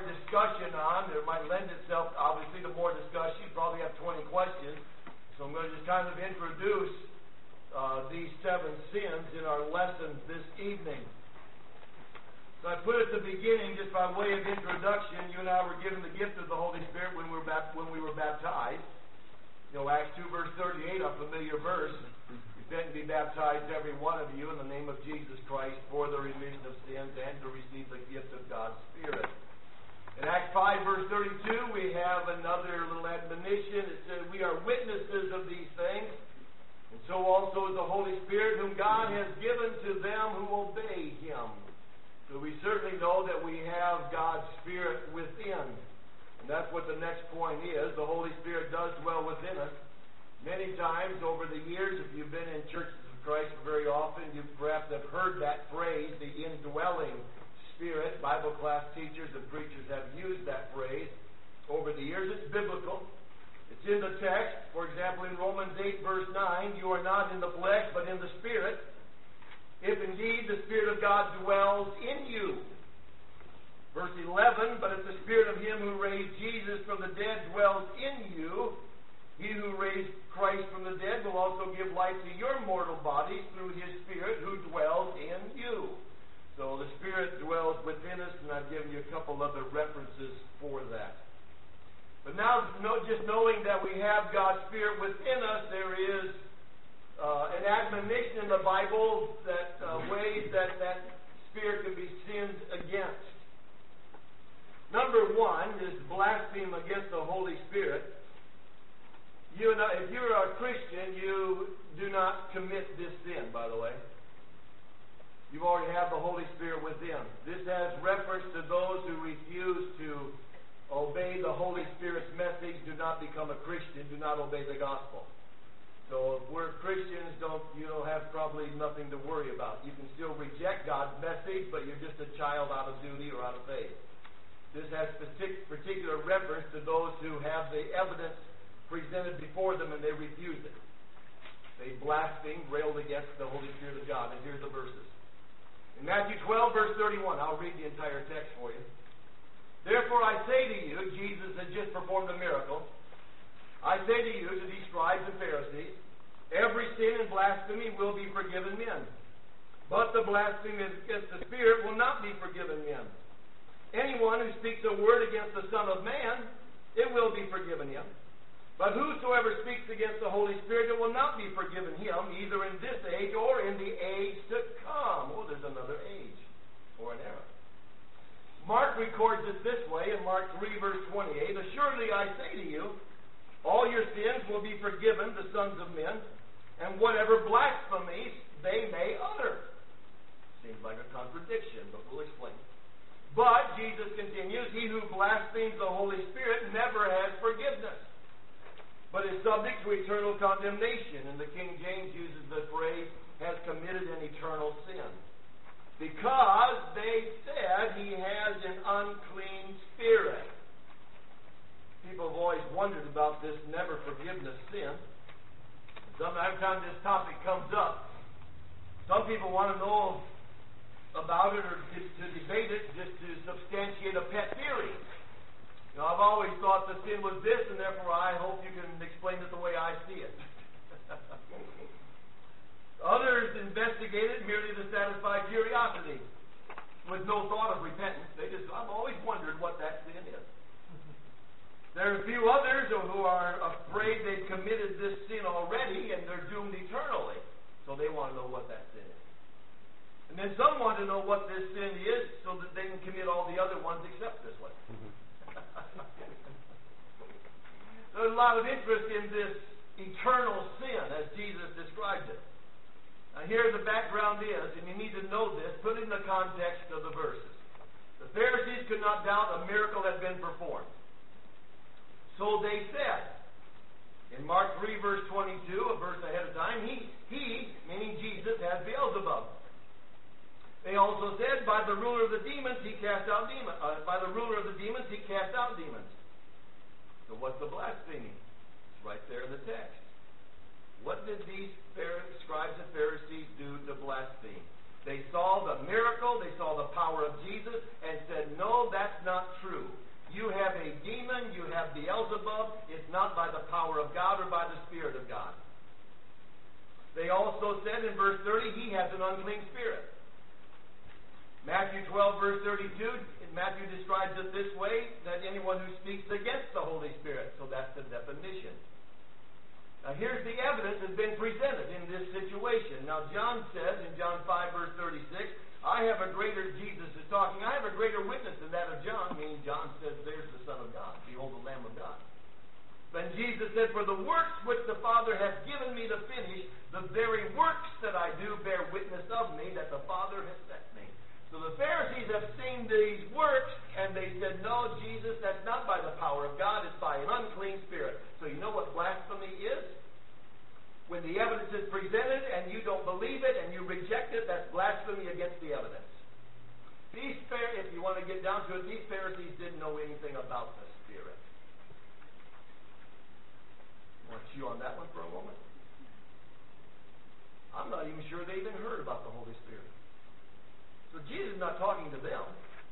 discussion on. It might lend itself, obviously, to more discussion. You probably have 20 questions. So I'm going to just kind of introduce these 7 sins in our lesson this evening. So I put at the beginning, just by way of introduction, you and I were given the gift of the Holy Spirit when we were baptized. You know, Acts 2 verse 38, a familiar verse. Repent and be baptized, every one of you, in the name of Jesus Christ for the remission of sins and to receive the gift of God's Spirit. In Acts 5 verse 32, we have another little admonition. It says, we are witnesses of these things, and so also is the Holy Spirit, whom God has given to them who obey Him. So we certainly know that we have God's Spirit within. And that's what the next point is. The Holy Spirit does dwell within us. Many times over the years, if you've been in churches of Christ very often, you perhaps have heard that phrase, the indwelling Spirit. Bible class teachers and preachers have used that phrase over the years. It's biblical. It's in the text. For example, in Romans 8 verse 9, you are not in the flesh, but in the Spirit, if indeed the Spirit of God dwells in you. Verse 11, but if the Spirit of Him who raised Jesus from the dead dwells in you, He who raised Christ from the dead will also give life to your mortal bodies through His Spirit who dwells in you. So the Spirit dwells within us, and I've given you a couple other references for that. But now, just knowing that we have God's Spirit within us, there is an admonition in the Bible that ways that Spirit can be sinned against. Number 1 is blaspheme against the Holy Spirit. You and I, if you're a Christian, you do not commit this sin, by the way. You already have the Holy Spirit within. This has reference to those who refuse to obey the Holy Spirit's message, do not become a Christian, do not obey the gospel. So if we're Christians, you don't have probably nothing to worry about. You can still reject God's message, but you're just a child out of duty or out of faith. This has particular reference to those who have the evidence presented before them and they refuse it. They blasphemed, railed against the Holy Spirit of God. And here's the verses. In Matthew 12, verse 31, I'll read the entire text for you. Therefore I say to you, Jesus had just performed a miracle. I say to you, to these scribes and Pharisees, every sin and blasphemy will be forgiven men. But the blasphemy against the Spirit will not be forgiven men. Anyone who speaks a word against the Son of Man, it will be forgiven him. But whosoever speaks against the Holy Spirit, it will not be forgiven him, either in this age or in the age to come. Oh, there's another age, or an era. Mark records it this way in Mark 3, verse 28. Assuredly I say to you, all your sins will be forgiven the sons of men, and whatever blasphemies they may utter. Seems like a contradiction, but we'll explain. But, Jesus continues, he who blasphemes the Holy Spirit never has forgiveness, but is subject to eternal condemnation. And the King James uses the phrase, has committed an eternal sin. Because they said he has an unclean spirit. People have always wondered about this never forgiveness sin. Every time this topic comes up, some people want to know about it or to debate it just to substantiate a pet theory. You know, I've always thought the sin was this, and therefore I hope you can explain it the way I see it. Others investigate it merely to satisfy curiosity with no thought of repentance. I've always wondered what that sin is. There are a few others who are afraid they've committed this sin already and they're doomed eternally. So they want to know what that sin is. And then some want to know what this sin is so that they can commit all the other ones except this one. There's a lot of interest in this eternal sin as Jesus describes it. Now here the background is, and you need to know this, put it in the context of the verses. The Pharisees could not doubt a miracle had been performed. So they said, in Mark 3 verse 22, a verse ahead of time, he, meaning Jesus, has Beelzebub. They also said, by the ruler of the demons, he cast out demons. By the ruler of the demons, he cast out demons. So what's the blasphemy? It's right there in the text. What did these scribes and Pharisees do to blaspheme? They saw the miracle, they saw the power of Jesus, and said, no, that's not true. You have a demon, you have Beelzebub, it's not by the power of God or by the Spirit of God. They also said in verse 30, he has an unclean spirit. Matthew 12, verse 32, Matthew describes it this way, that anyone who speaks against the Holy Spirit. So that's the definition. Now here's the evidence that's been presented in this situation. Now John says in John 5, verse 36, I have a greater, Jesus is talking, I have a greater witness than that of John, meaning John says, there's the Son of God. Behold the Lamb of God. Then Jesus said, for the works which the Father hath given me to finish, the very works that I do bear witness of me, that the Father has sent me. So the Pharisees have seen these works, and they said, no, Jesus, that's not by the power of God, it's by an unclean spirit. So you know what blasphemy is? When the evidence is presented, and you don't believe it, and you reject it, that's blasphemy against the evidence. If you want to get down to it, these Pharisees didn't know anything about the Spirit. Want to chew on that one for a moment? I'm not even sure they even heard about the Holy Spirit. So Jesus is not talking to them.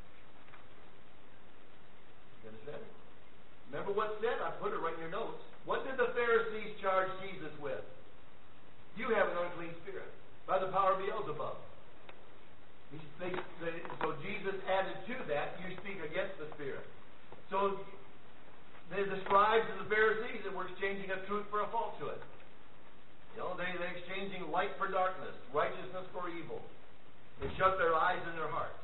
You understand? Remember what's said? I put it right in your notes. What did the Pharisees charge Jesus with? You have an unclean spirit by the power of Beelzebub. So Jesus added to that, you speak against the Spirit. So the scribes and the Pharisees that were exchanging a truth for a falsehood. You know, they're exchanging light for darkness, righteousness for evil. They shut their eyes and their hearts.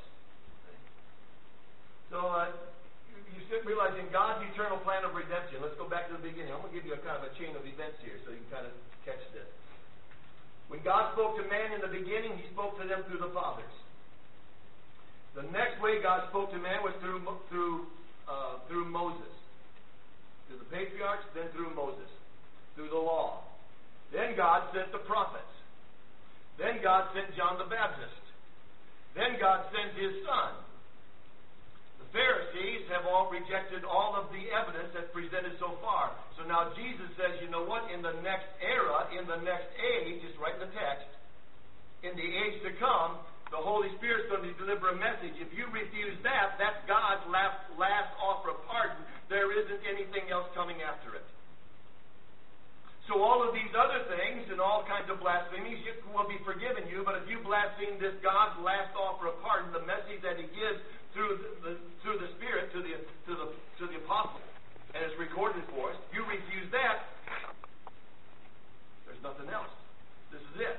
So you should realize in God's eternal plan of redemption, let's go back to the beginning. I'm going to give you a kind of a chain of events here so you can kind of catch this. When God spoke to man in the beginning, he spoke to them through the fathers. The next way God spoke to man was through Moses. Through the patriarchs, then through Moses. Through the law. Then God sent the prophets. Then God sent John the Baptist. Then God sent his Son. The Pharisees have all rejected all of the evidence that's presented so far. So now Jesus says, you know what? In the next era, in the next age, just write in the text, in the age to come, the Holy Spirit's going to deliver a message. If you refuse that, that's God's last offer of pardon. There isn't anything else coming after it. So all of these other things and all kinds of blasphemies will be forgiven you, but if you blaspheme this God's last offer of pardon, the message that he gives through the Spirit to the apostle, and it's recorded for us, you refuse that, there's nothing else. This is it.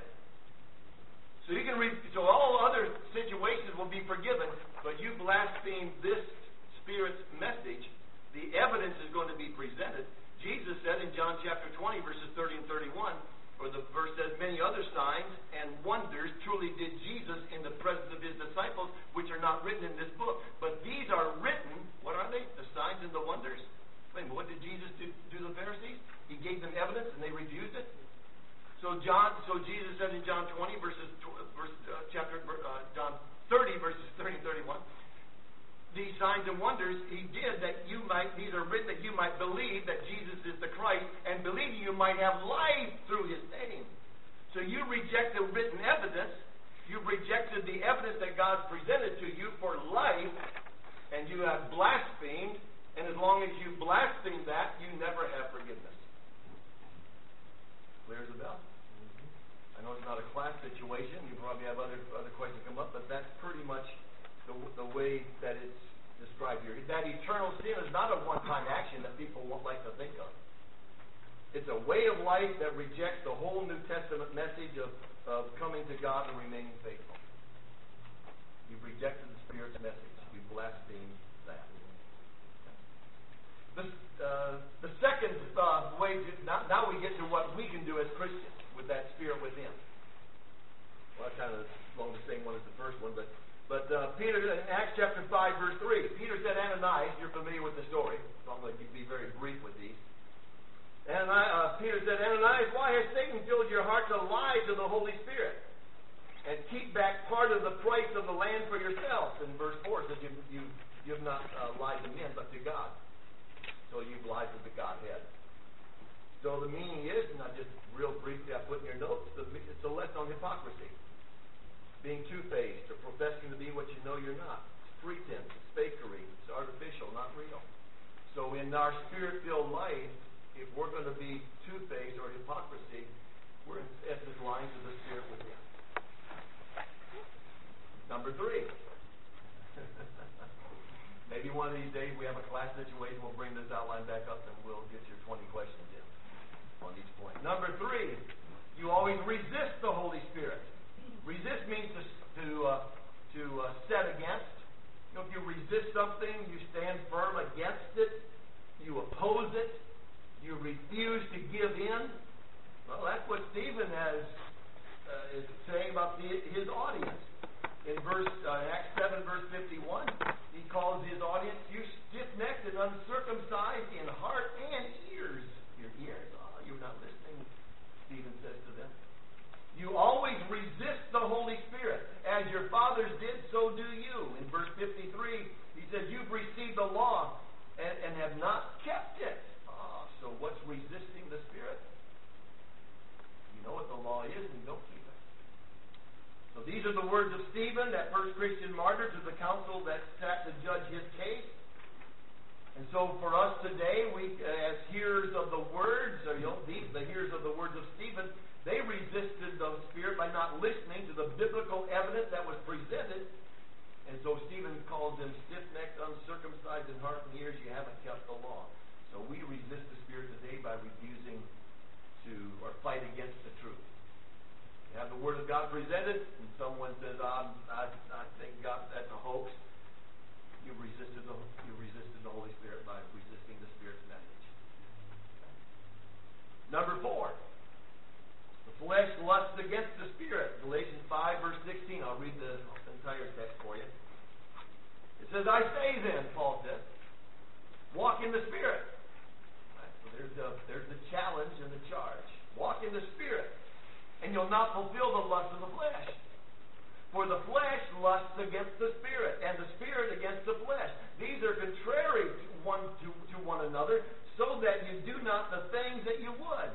So all other situations will be forgiven, but you blaspheme this Spirit's message, the evidence is going to be presented. Jesus said in John chapter 20, verses 30 and 31, or the verse says, many other signs and wonders truly did Jesus in the presence of his disciples, which are not written in this book. But these are written, what are they? The signs and the wonders? Wait, what did Jesus do to the Pharisees? He gave them evidence and they refused it? So Jesus said in John 20, John 30, verses 30 and 31, these signs and wonders he did that these are written that you might believe that Jesus is the Christ, and believing you might have life through his name. So you reject the written evidence, you've rejected the evidence that God's presented to you for life, and you have blasphemed, and as long as you blaspheme that, you never have forgiveness. Clear as a bell? I know it's not a class situation. You probably have other questions come up, but that's pretty much the way that it's described here. That eternal sin is not a one-time action that people won't like to think of. It's a way of life that rejects the whole New Testament message of coming to God and remaining faithful. You've rejected the Spirit's message. You've blasphemed that. The second way, now we get to what we can do as Christians with that Spirit within. Well, that's kind of along the same one as the first one, but Peter, in Acts chapter 5, verse 3, Peter said, Ananias, you're familiar with the story, so I'm going to be very brief with these. Peter said, Ananias, why has Satan filled your heart to lie to the Holy Spirit and keep back part of the price of the land for yourself? And verse 4 says, you have not lied to men, but to God. So you've lied to the Godhead. So the meaning is, and I just real briefly I put in your notes, it's a lesson on hypocrisy. being two-faced or professing to be what you know you're not. It's pretense, it's fakery, it's artificial, not real. So in our spirit-filled life, if we're going to be two-faced or hypocrisy, we're in essence lying to the Spirit within. Number 3. Maybe one of these days we have a class situation, we'll bring this outline back up and we'll get your 20 questions in on each point. Number 3, you always resist the Holy Spirit. Resist means to set against. You know, if you resist something, you stand firm against it, you oppose it, you refuse to give in. Well, that's what Stephen is saying about his audience. In Acts 7, verse 51, he calls his audience, you stiff-necked and uncircumcised in heart and ears. Your ears? Oh, you're not listening, Stephen says to them. You always resist the Holy Spirit. As your fathers did, so do you. In verse 53, he says, you've received the law and have not kept it. Oh, so what's resisting the Spirit? You know what the law is and you don't keep it. So these are the words of Stephen, that first Christian martyr, to the council that sat to judge his case. And so for us today, we, as hearers of the words, or the hearers of the words of Stephen, they resisted the Spirit by not listening to the biblical evidence that was presented. And so Stephen calls them stiff-necked, uncircumcised in heart and ears. You haven't kept the law. So we resist the Spirit today by refusing to, or fight against the truth. You have the Word of God presented, and someone says, I think God, that's a hoax. You resisted the Holy Spirit by resisting the Spirit's message. Number 4. The flesh lusts against the Spirit. Galatians 5, verse 16. I'll read the entire text for you. It says, I say then, Paul says, walk in the Spirit. Right, so there's the challenge and the charge. Walk in the Spirit, and you'll not fulfill the lust of the flesh. For the flesh lusts against the Spirit, and the Spirit against the flesh. These are contrary to one another, so that you do not the things that you would.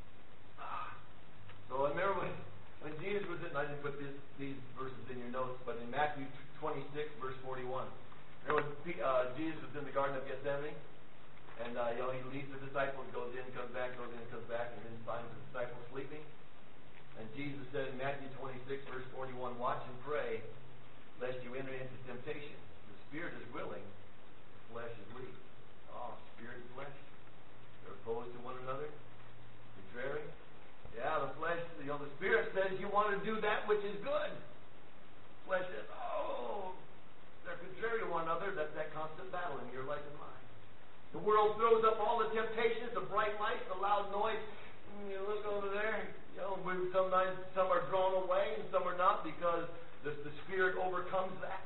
So I remember when Jesus was in, I didn't put these verses in your notes, but in Matthew 26, verse 41. Remember when Jesus was in the Garden of Gethsemane? And he leaves the disciples, goes in, comes back, goes in, comes back, and then finds the disciples sleeping. And Jesus said in Matthew 26, verse 41, watch and pray, lest you enter into temptation. The spirit is willing, the flesh is weak. Oh, spirit and flesh, they're opposed to one another, contrary. Yeah, the flesh, the Spirit says you want to do that which is good. The flesh says, oh, they're contrary to one another. That's that constant battle in your life and mine. The world throws up all the temptations, the bright lights, the loud noise. You look over there, sometimes some are drawn away and some are not because the Spirit overcomes that.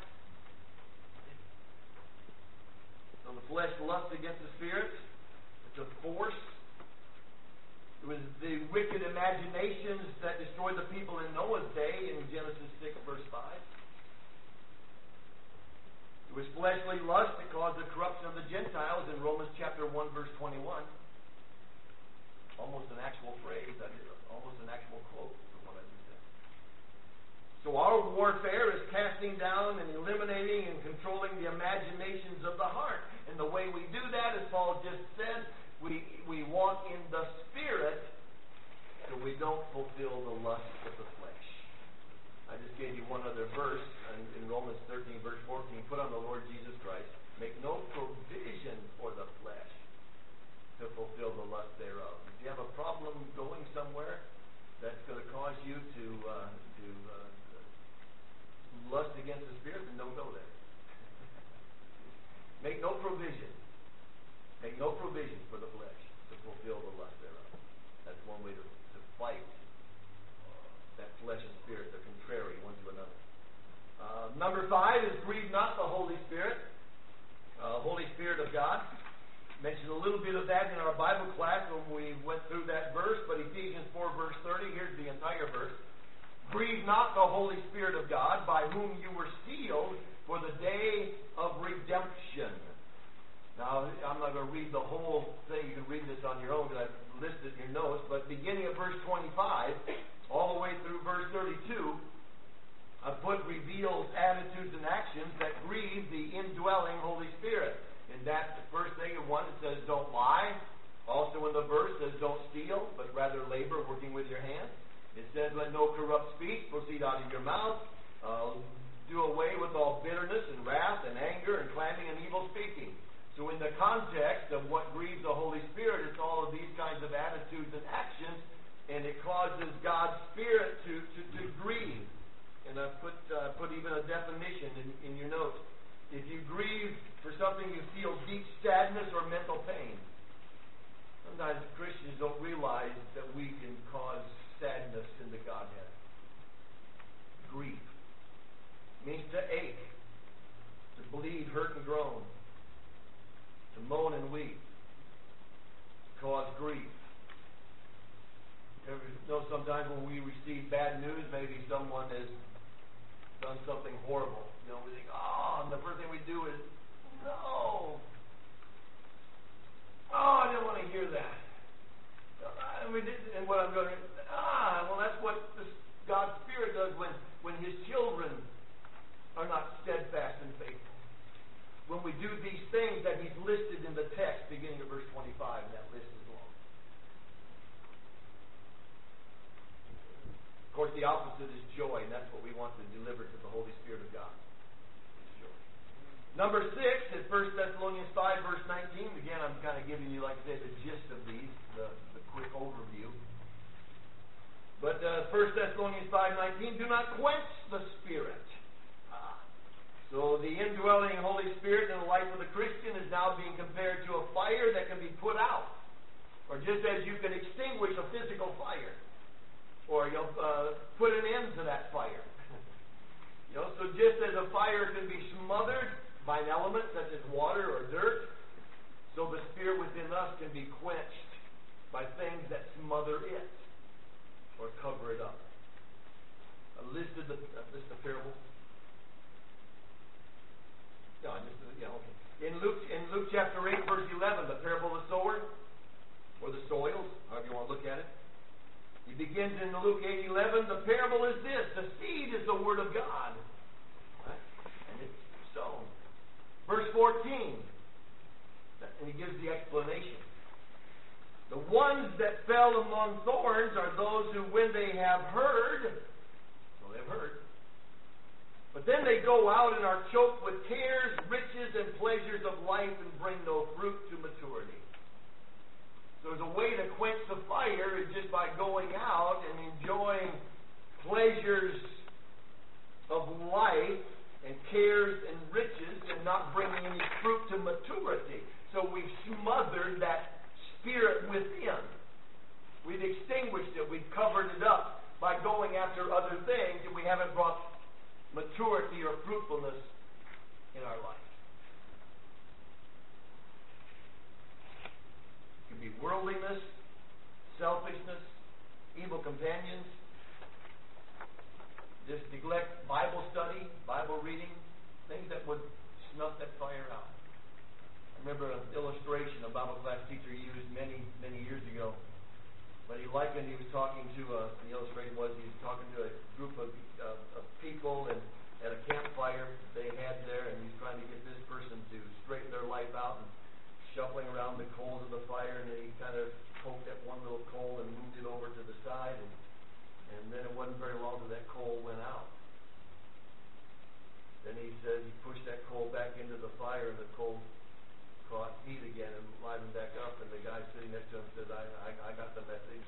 So the flesh lusts against the Spirit. It's a force. It was the wicked imaginations that destroyed the people in Noah's day in Genesis 6, verse 5. It was fleshly lust that caused the corruption of the Gentiles in Romans chapter 1, verse 21. Almost an actual phrase, almost an actual quote from what I just said. So our warfare is casting down and eliminating and controlling the imaginations of the heart. And the way we do that, as Paul just said, we walk in the Spirit so we don't fulfill the lust of the flesh. I just gave you one other verse in Romans 13, verse 14. Put on the Lord Jesus Christ. Make no provision for the flesh to fulfill the lust thereof. If you have a problem going somewhere that's going to cause you to lust against the Spirit, then don't go there. Make no provision. Make no provision for the flesh to fulfill the lust thereof. That's one way to fight that flesh and spirit. They're contrary one to another. Number 5 is grieve not the Holy Spirit. Holy Spirit of God. Mentioned a little bit of that in our Bible class when we went through that verse, but Ephesians 4, verse 30, here's the entire verse. Grieve not the Holy Spirit of God, by whom you were sealed for the day of redemption. Now, I'm not going to read the whole thing. You can read this on your own because I've listed in your notes. But beginning of verse 25, all the way through verse 32, reveals attitudes and actions that grieve the indwelling Holy Spirit. And that's the first thing. In one, it says, don't lie. Also in the verse, it says, don't steal, but rather labor, working with your hands. It says, let no corrupt speech proceed out of your mouth. Do away with all bitterness and wrath and anger and clamming and evil speaking. So in the context of what grieves the Holy Spirit, it's all of these kinds of attitudes and actions, and it causes God's Spirit to grieve. And I put even a definition in your notes. If you grieve for something, you feel deep sadness or mental pain. Sometimes Christians don't realize that we can cause sadness in the Godhead. Grief means to ache, to bleed, hurt, and groan, to moan and weep, to cause grief. You ever know sometimes when we receive bad news, maybe someone has done something horrible. You know, we think, and the first thing we do is, no. I didn't want to hear that. And what I'm going to, well, that's what God's Spirit does when His children are not steadfast and faithful. When we do these things that He's listed in the text, beginning of verse 25, and that list is long. Of course, the opposite is joy, and that's what we want to deliver to the Holy Spirit of God. It's joy. Number 6 is 1 Thessalonians 5, verse 19. Again, I'm kind of giving you, like I said, the gist of these, the quick overview. But 1 Thessalonians 5:19, do not quench the Spirit. So the indwelling Holy Spirit in the life of the Christian is now being compared to a fire that can be put out. Or just as you can extinguish a physical fire. Or you'll put an end to that fire. So just as a fire can be smothered by an element such as water or dirt, so the Spirit within us can be quenched by things that smother it or cover it up. A list of parables. Okay. In Luke chapter 8, verse 11, the parable of the sower, or the soils, however you want to look at it. He begins in Luke 8:11. The parable is this: the seed is the word of God, right? And it's sown. Verse 14, and he gives the explanation. The ones that fell among thorns are those who, when they have heard, so they've heard, but then they go out and are choked with cares, riches, and pleasures of life and bring no fruit to maturity. So there's a way to quench the fire is just by going out and enjoying pleasures of life and cares and riches and not bringing any fruit to maturity. So we've smothered that Spirit within. We've extinguished it. We've covered it up by going after other things, and we haven't brought maturity or fruitfulness in our life. It could be worldliness, selfishness, evil companions, just neglect Bible study, Bible reading, things that would snuff that fire out. I remember an illustration a Bible class teacher used many, many years ago. But he was talking to, the illustration was, he was talking to a group of people and at a campfire they had there, and he's trying to get this person to straighten their life out and shuffling around the coals of the fire, and then he kind of poked at one little coal and moved it over to the side, and then it wasn't very long till that coal went out. Then he said he pushed that coal back into the fire, and the coal caught heat again and livened back up, and the guy sitting next to him said, I got the message.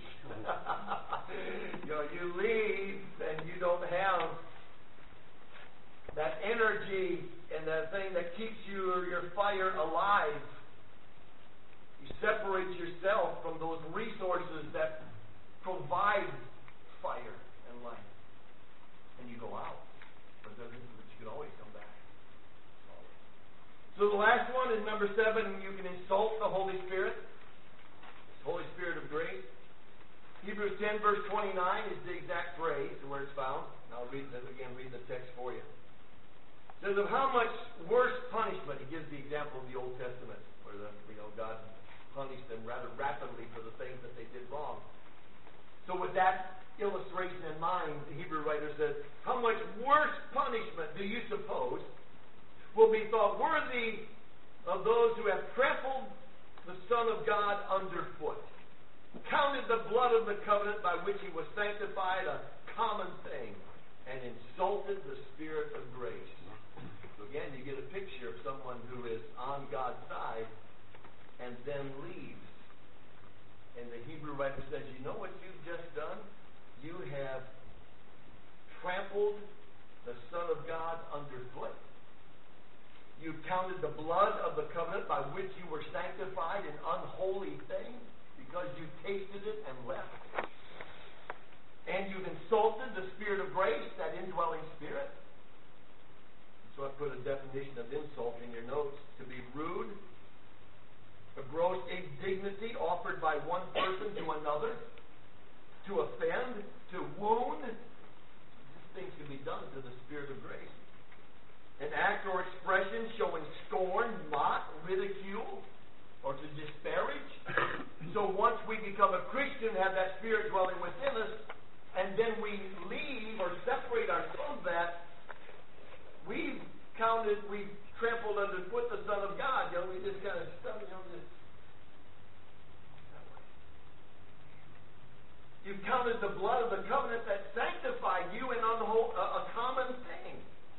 You leave and you don't have that energy and that thing that keeps your fire alive. You separate yourself from those resources that provide fire and life. And you go out. But you can always come back. So the last one is number 7. You can insult the Holy Spirit. The Holy Spirit of grace. Hebrews 10 verse 29 is the exact phrase where it's found. And I'll read the text for you. It says of how much worse punishment. He gives the example of the Old Testament where God punished them rather rapidly for the things that they did wrong. So with that illustration in mind, the Hebrew writer says, how much worse punishment do you suppose will be thought worthy of those who have trampled the Son of God underfoot, counted the blood of the covenant by which he was sanctified a common thing, and insulted the Spirit of grace. So again, you get a picture of someone who is on God's side and then leaves. And the Hebrew writer says, you know what you've just done? You have trampled the Son of God underfoot. You've counted the blood of the covenant by which you were sanctified an unholy thing because you tasted it and left. And you've insulted the Spirit of grace, that indwelling Spirit. So I put a definition of insult in your notes: to be rude, a gross indignity offered by one person to another, to offend, to wound. These things can be done to the Spirit of grace. An act or expression showing scorn, mock, ridicule, or to disparage. So once we become a Christian, have that Spirit dwelling within us, and then we leave or separate ourselves from that, we've trampled underfoot the Son of God. We just kind of stuff, You've counted the blood of the covenant that sanctified you in a common thing.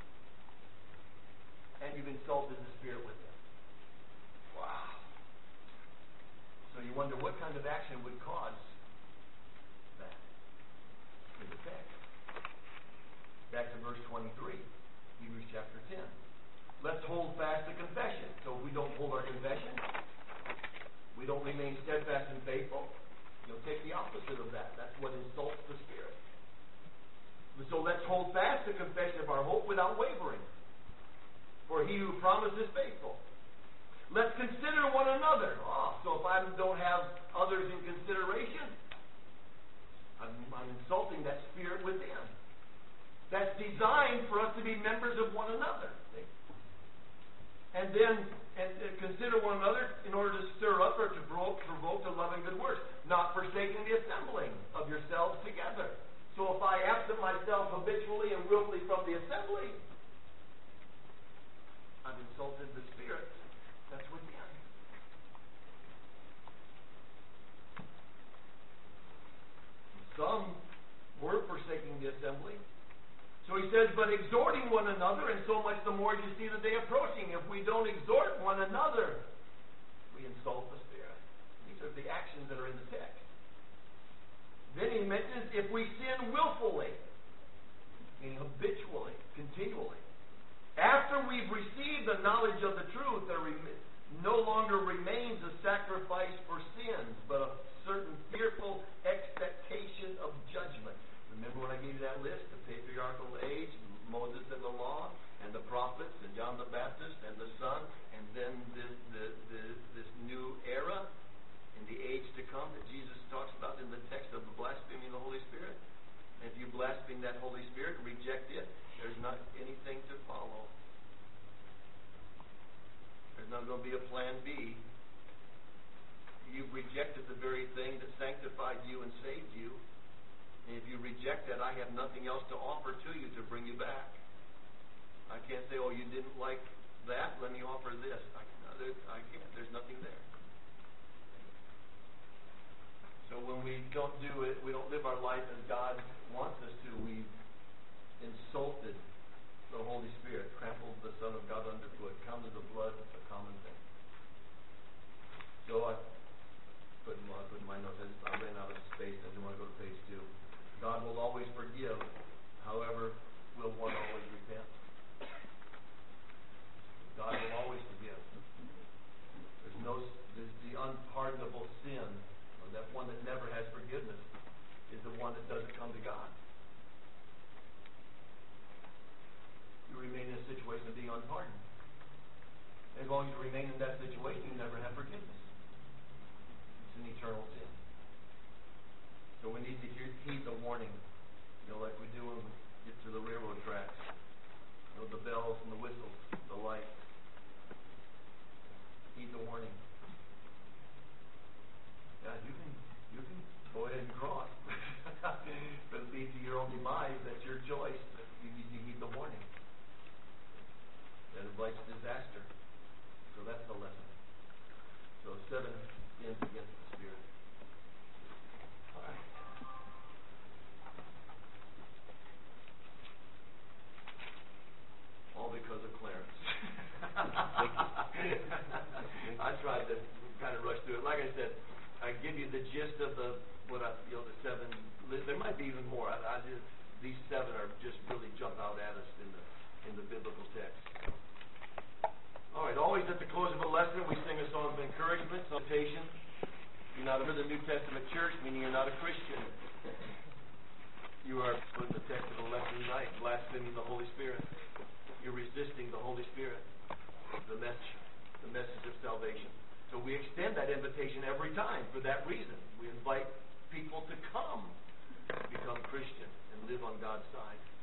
And you've insulted the Spirit with it. Wow. So you wonder what kind of action would cause that in the text. Back to verse 23, Hebrews chapter 10. Let's hold fast the confession. So if we don't hold our confession, we don't remain steadfast and faithful. Take the opposite of that. That's what insults the Spirit. So let's hold fast the confession of our hope without wavering. For he who promised is faithful. Let's consider one another. So if I don't have others in consideration, I'm insulting that Spirit within. That's designed for us to be members of one another. See? And then consider one another in order to stir up or to provoke to love and good works, not forsaking the assembling of yourselves together. So if I absent myself habitually and willfully from the assembly, I've insulted the Spirit that's within. Some were forsaking the assembly. So he says, but exhorting one another, and so much the more as you see the day approaching. If we don't exhort one another, we insult the Spirit. These are the actions that are in the text. Then he mentions if we sin willfully, meaning habitually, continually. After we've received the knowledge of the truth, there no longer remains a sacrifice for sins, but a certain fearful expectation of judgment. Remember when I gave you that list? The patriarchal age, Moses and the law, and the prophets, and John the Baptist, and the Son, and then this new era in the age to come that Jesus talks about in the text of the blaspheming of the Holy Spirit. And if you blaspheme that Holy Spirit and reject it, there's not anything to follow. There's not going to be a plan B. You've rejected the very thing that sanctified you and saved you. And if you reject that, I have nothing else to offer to you to bring you back. I can't say, you didn't like that, let me offer this. I can't. There's nothing there. So when we don't do it, we don't live our life as God wants us to, we've insulted the Holy Spirit, trampled the Son of God underfoot, counted the blood a common thing. So I put in my notes, I ran out of space, I didn't want to go to page 2. God will always forgive, however, will one always repent? God will always forgive. There's the unpardonable sin, or that one that never has forgiveness, is the one that doesn't come to God. You remain in a situation of being unpardoned. As long as you remain in that situation, you never have forgiveness. It's an eternal sin. So we need to heed the warning, like we do when we get to the railroad tracks. The bells and the whistles, the lights. Heed the warning. Yeah, you can go ahead and cross, but 5, that's your choice. But you need the warning. That invites disaster. So that's the lesson. So 7 sins against the Spirit. All right. All because of Clarence. I tried to kind of rush through it. Like I said, I give you the gist of the 7. There might be even more. These 7 are just really jump out at us in the biblical text. All right. Always at the close of a lesson, we sing a song of encouragement, salutation. You're not a New Testament church, meaning you're not a Christian. You are, in the text of the lesson tonight, blaspheming the Holy Spirit. You're resisting the Holy Spirit, the message of salvation. So we extend that invitation every time for that reason. We invite people to come, become Christian, and live on God's side.